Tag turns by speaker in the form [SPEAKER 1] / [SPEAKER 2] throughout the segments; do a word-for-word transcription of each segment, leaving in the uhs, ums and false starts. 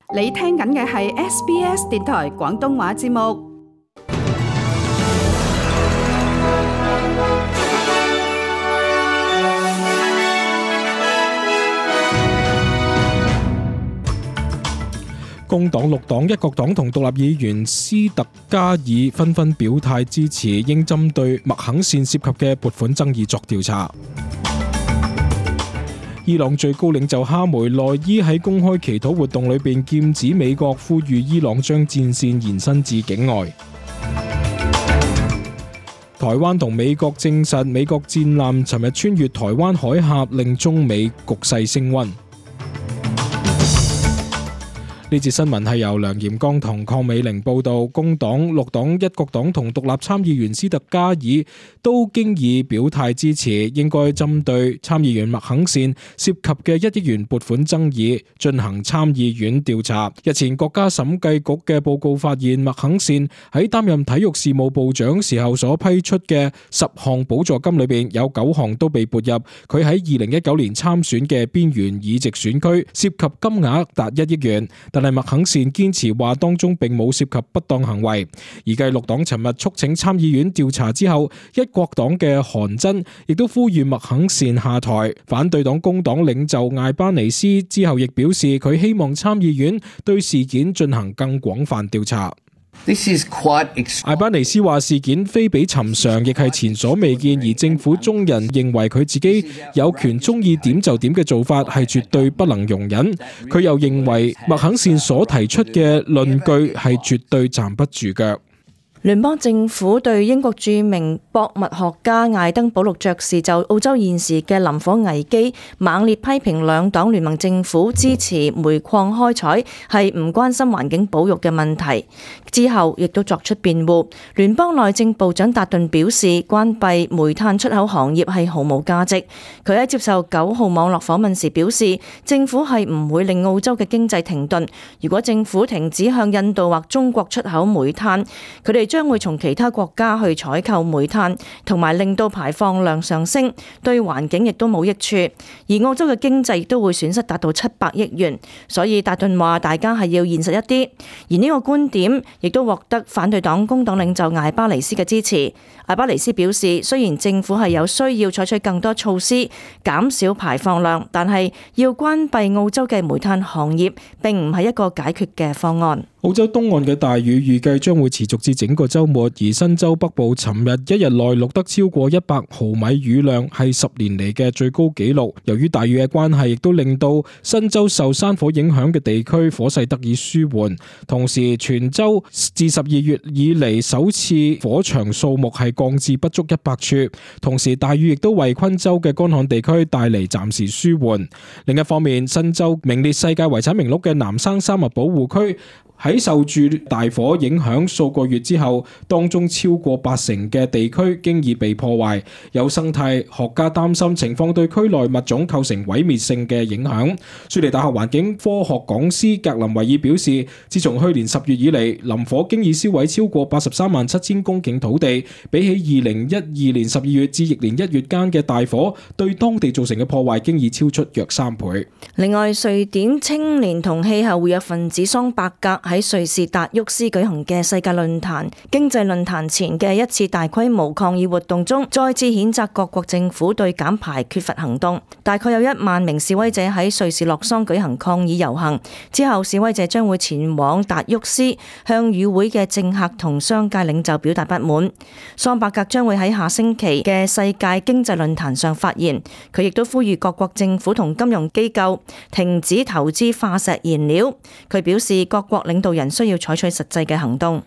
[SPEAKER 1] 你聽緊嘅係 S B S 電台廣東話節目。
[SPEAKER 2] 工黨、綠黨、一國黨同獨立議員斯特加爾紛紛表態支持，應針對麥肯線涉及嘅撥款爭議作調查。伊朗最高領袖哈梅內伊喺公開祈禱活動裏邊劍指美國，呼籲伊朗將戰線延伸至境外。台灣同美國證實，美國戰艦尋日穿越台灣海峽，令中美局勢升溫。呢節新聞係由梁炎剛同鄺美玲報道。工黨、綠黨、一國黨同獨立參議員斯特加爾都經已表態支持，應該針對參議員麥肯線涉及嘅一億元撥款爭議進行參議院調查。日前國家審計局嘅報告發現，麥肯線喺擔任體育事務部長時候所批出嘅十項補助金裏邊，有九項都被撥入佢喺二零一九年參選嘅邊緣議席選區，涉及金額達一億元。但係麥肯線堅持話當中並冇涉及不當行為。而繼綠黨尋日促請參議院調查之後，一國黨嘅韓真亦都呼籲麥肯線下台。反對黨工黨領袖艾巴尼斯之後亦表示，佢希望參議院對事件進行更廣泛調查。艾巴尼斯話事件非比尋常，亦係前所未見，而政府中人認為佢自己有權中意點就點嘅做法係絕對不能容忍。佢又認為麥肯線所提出嘅論據係絕對站不住腳。
[SPEAKER 3] 聯邦政府對英國著名博物學家艾登堡陸爵士就澳洲現時嘅林火危機猛烈批評兩黨聯盟政府支持煤礦開採係唔關心環境保育嘅問題，之後亦都作出辯護。聯邦內政部長達頓表示，關閉煤炭出口行業係毫無價值。佢喺接受九號網絡訪問時表示，政府係唔會令澳洲嘅經濟停頓。如果政府停止向印度或中國出口煤炭，佢哋將會從其他國家去採購煤炭，同埋令到排放量上升，對環境亦都冇益處。而澳洲嘅經濟亦都會損失達到七百億元。所以達頓話大家係要現實一啲。而呢個觀點亦都獲得反對黨工黨領袖艾巴尼斯嘅支持。艾巴尼斯表示，雖然政府係有需要採取更多措施減少排放量，但係要關閉澳洲嘅煤炭行業並唔係一個解決嘅方案。
[SPEAKER 2] 澳洲東岸嘅大雨預計將會持續至整個週末，而新州北部尋日一日內錄得超過一百毫米雨量，係十年嚟嘅最高紀錄。由於大雨嘅關係，亦都令到新州受山火影響嘅地區火勢得以舒緩。同時，全州自十二月以嚟首次火場數目係降至不足一百處。同時，大雨亦都為昆州嘅乾旱地區帶嚟暫時舒緩。另一方面，新州名列世界遺產名錄嘅南生山脈保護區喺受住大火影響數個月之後，當中超過八成嘅地區經已被破壞。有生態學家擔心情況對區內物種構成毀滅性嘅影響。雪梨大學環境科學講師格林維爾表示，自從去年十月以嚟，林火經已燒毀超過八十三萬七千公頃土地，比起二零一二年十二月至翌年一月間嘅大火，對當地造成嘅破壞經已超出約三倍。
[SPEAKER 3] 另外，瑞典青年同氣候活躍分子桑伯格喺瑞士達沃斯舉行嘅世界論壇經濟論壇前嘅一次大規模抗議活動中，再次譴責各國政府對減排缺乏行動。大概有一萬名示威者喺瑞士洛桑舉行抗議遊行，之後示威者將會前往達沃斯，向與會嘅政客同商界領袖表達不滿。桑伯格將會喺下星期嘅世界經濟論壇上發言，佢亦都呼籲各國政府同金融機構停止投資化石燃料。佢表示，各國領導人需要採取實際嘅行動。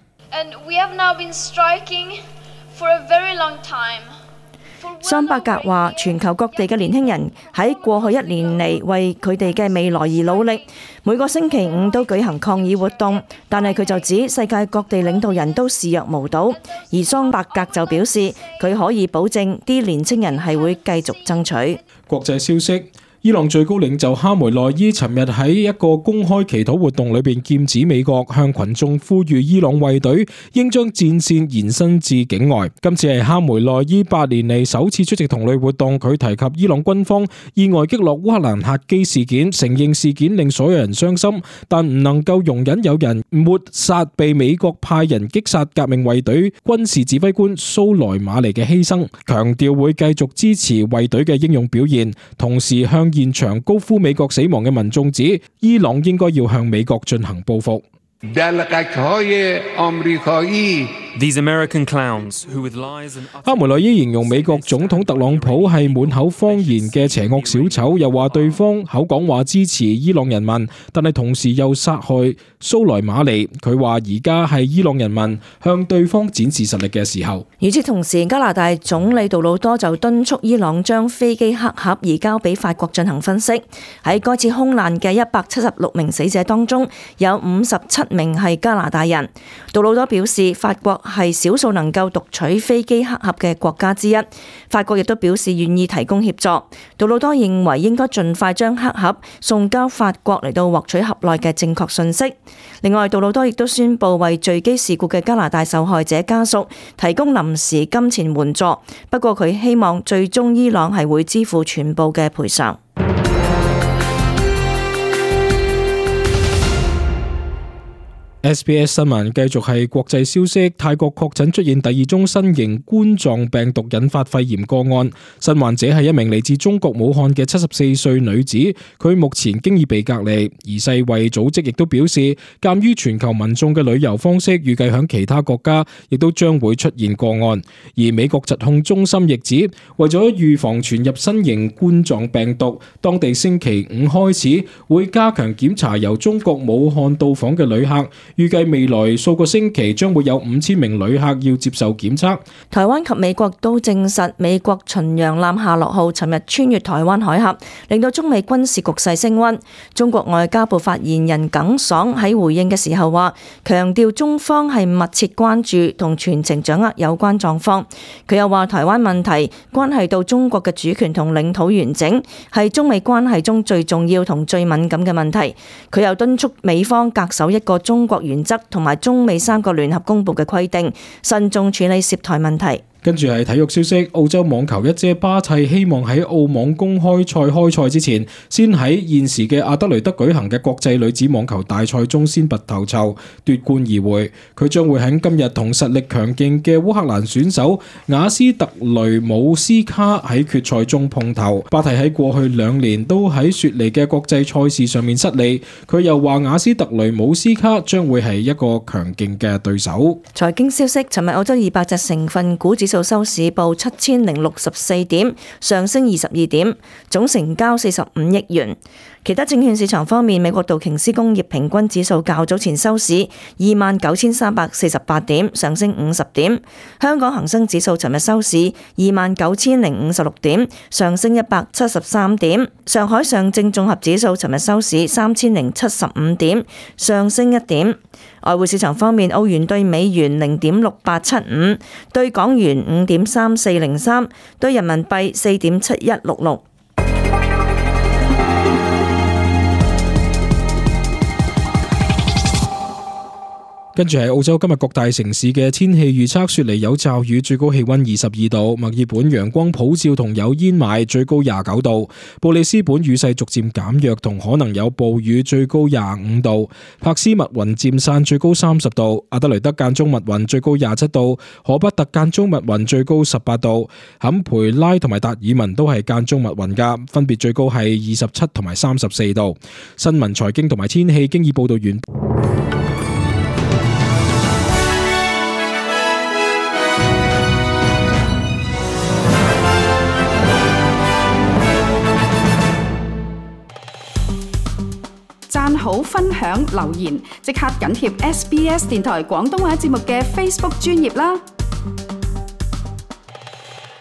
[SPEAKER 3] 桑伯格話，全球各地嘅年輕人喺過去一年嚟為佢哋嘅未來而努力，每個星期五都舉行抗議活動，但係佢就指世界各地領導人都視若無睹。而桑伯格就表示，佢可以保證啲年輕人係會繼續爭取。
[SPEAKER 2] 國際消息。 伊朗最高領袖哈梅內伊尋日喺一個公開祈禱活動裏邊劍指美國，向群眾呼籲伊朗衛隊應將戰線延伸至境外。今次係哈梅內伊八年嚟首次出席同類活動，佢提及伊朗軍方意外擊落烏克蘭客機事件，承認事件令所有人傷心，但唔能夠容忍有人抹殺被美國派人擊殺革命衛隊軍事指揮官蘇萊馬尼嘅犧牲，強調會繼續支持衛隊嘅英勇表現，同時向現場高呼美國死亡嘅民眾指，伊朗應該要向美國進行報復。
[SPEAKER 4] These American clowns who with lies and
[SPEAKER 2] 哈梅內伊形容美國總統特朗普係滿口謊言嘅邪惡小丑，又話對方口講話支持伊朗人民，但係同時又殺害蘇萊馬尼。佢話而家係伊朗人民向對方展示實力嘅時候。
[SPEAKER 3] 與此同時，加拿大總理杜魯多就敦促伊朗將飛機黑盒移交俾法國進行分析。喺該次空難嘅一百七十六名死者當中，有五十七名係加拿大人。杜魯多表示，法國係少數能夠讀取飛機黑盒嘅國家之一，法國亦都表示願意提供協助。杜魯多認為應該盡快將黑盒送交法國嚟到獲取盒內嘅正確信息。另外，杜魯多亦都宣布為墜機事故嘅加拿大受害者家屬提供臨時金錢援助，不過佢希望最終伊朗係會支付全部嘅賠償。
[SPEAKER 2] S B S 新聞繼續係國際消息，泰國確診出現第二宗新型冠狀病毒引發肺炎個案，新患者係一名嚟自中國武漢嘅七十四歲女子，佢目前經已被隔離。而世衛組織亦都表示，鑒於全球民眾嘅旅遊方式，預計響其他國家亦都將會出現個案。而美國疾控中心亦指，為咗預防傳入新型冠狀病毒，當地星期五開始會加強檢查由中國武漢到訪嘅旅客。預計未來數個星期將會有五千名旅客要接受檢測。
[SPEAKER 3] 台灣及美國都證實，美國巡洋艦夏洛號尋日穿越台灣海峽，令到中美軍事局勢升溫。中國外交部發言人耿爽喺回應嘅時候話，強調中方係密切關注同全程掌握有關狀況。佢又話，台灣問題關係到中國嘅主權同領土完整，係中美關係中最重要同最敏感嘅問題。佢又敦促美方恪守一個中國原則同埋中美三個聯合公佈嘅規定，慎重處理涉台問題。
[SPEAKER 2] 跟住係體育消息，澳洲網球一姐巴蒂希望喺澳網公開賽開賽之前，先喺現時嘅阿德雷德舉行嘅國際女子網球大賽中先拔頭籌奪冠而回。佢將會喺今日同實力強勁嘅烏克蘭選手雅斯特雷姆斯卡喺決賽中碰頭。巴蒂喺過去兩年都喺雪梨嘅國際賽事上面失利。佢又話雅斯特雷姆斯卡將會係一個強勁嘅對手。
[SPEAKER 3] 財經消息，尋日澳洲二百隻成分股指數收市報七千零六十四點，上升二十二點，總成交四十五億元。其他證券市場方面，美國道瓊斯工業平均指數較早前收市二萬九千三百四十八點，上升五十點。香港恒生指數尋日收市二萬九千零五十六點，上升一百七十三點。上海上證綜合指數尋日收市三千零七十五點，上升一點。外匯市場方面，澳元對美元零點六八七五，對港元五點三四零三，對人民幣四點七一六六。
[SPEAKER 2] 跟住係澳洲今日各大城市嘅天氣預測，雪梨有驟雨，最高氣溫二十二度；墨爾本陽光普照同有煙霾，最高廿九度；布里斯本雨勢逐漸減弱同可能有暴雨，最高廿五度；柏斯密雲漸散，最高三十度；阿德雷德間中密雲，最高廿七度；荷伯特間中密雲，最高十八度；坎培拉同埋達爾文都係間中密雲噶，分別最高係二十七同埋三十四度。新聞、財經同埋天氣經已報道完。
[SPEAKER 1] 讚好、分享、留言，即刻緊貼 S B S 電台廣東話節目嘅 Facebook 專頁啦！